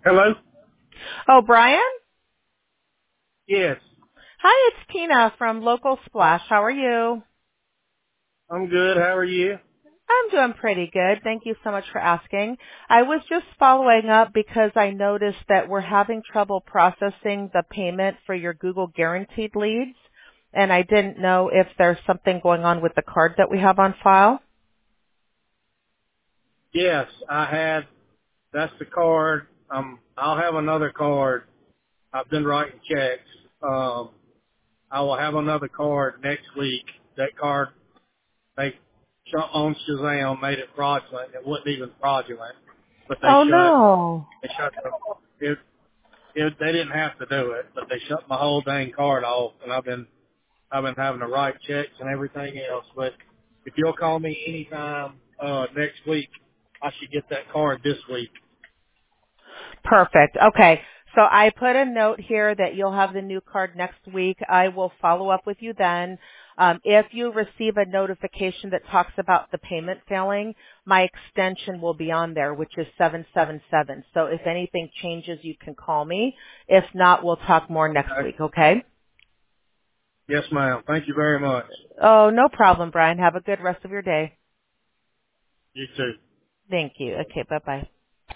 Hello? Oh, Brian? Yes. Hi, it's Tina from Local Splash. How are you? I'm good. How are you? I'm doing pretty good. Thank you so much for asking. I was just following up because I noticed that we're having trouble processing the payment for your Google Guaranteed leads, and I didn't know if there's something going on with the card that we have on file. Yes, that's the card. I'll have another card. I've been writing checks. I will have another card next week. That card, they shut on Shazam, made it fraudulent. It wasn't even fraudulent, but Oh, no. they shut they didn't have to do it, but they shut my whole dang card off, and I've been having to write checks and everything else. But if you'll call me anytime next week, I should get that card this week. Perfect. Okay. So I put a note here that you'll have the new card next week. I will follow up with you then. If you receive a notification that talks about the payment failing, my extension will be on there, which is 777. So if anything changes, you can call me. If not, we'll talk more next Okay. week, okay? Yes, ma'am. Thank you very much. Oh, no problem, Brian. Have a good rest of your day. You too. Thank you. Okay, bye-bye.